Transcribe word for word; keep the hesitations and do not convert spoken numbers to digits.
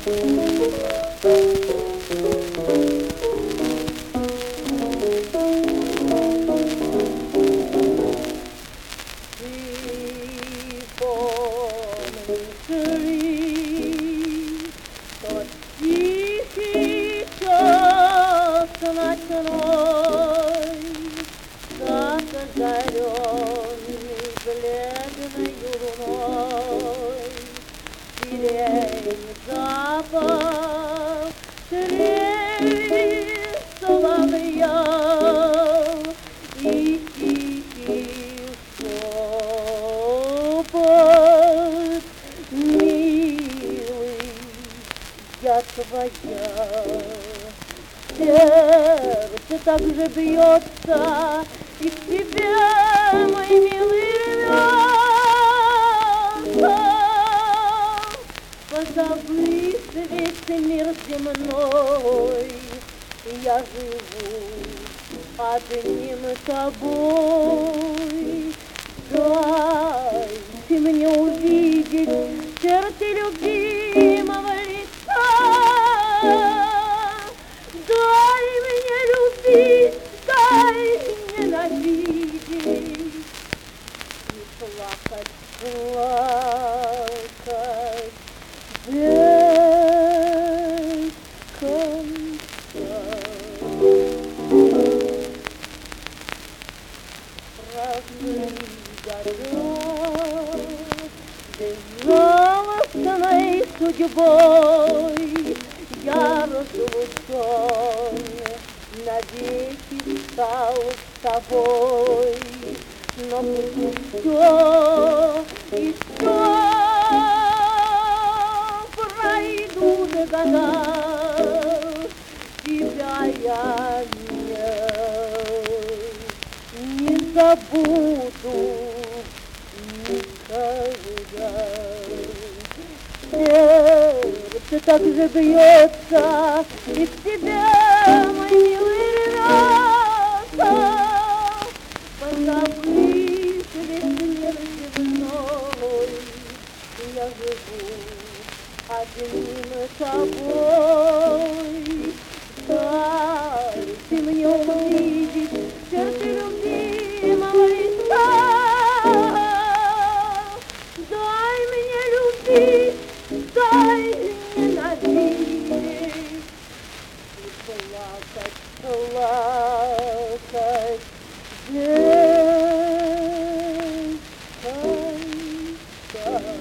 ночной, как озаренный бледною луной, сирень запах, трель соловья и тихий шепот, милый, я твоя. Сердце так же бьется, и к тебе, мой милый, рвется. Позабыв весь мир земной, я живу одним тобой. Дайте мне увидеть черты любимого лица. Дай мне любить, дай ненавидеть и плакать, плакать без конца. Праздный город безжалостной судьбой, я разлучен, навеки стал с тобой, но все и все пройдут года, тебя я не, не забуду никогда. Сердце так же бьется, и к тебе, мой милый, рвется. Позабыв весь мир земной, я живу одним тобой. Дайте мне увидеть черты любимого лица. Дай мне любить, дай ненавидеть и плакать, плакать без конца.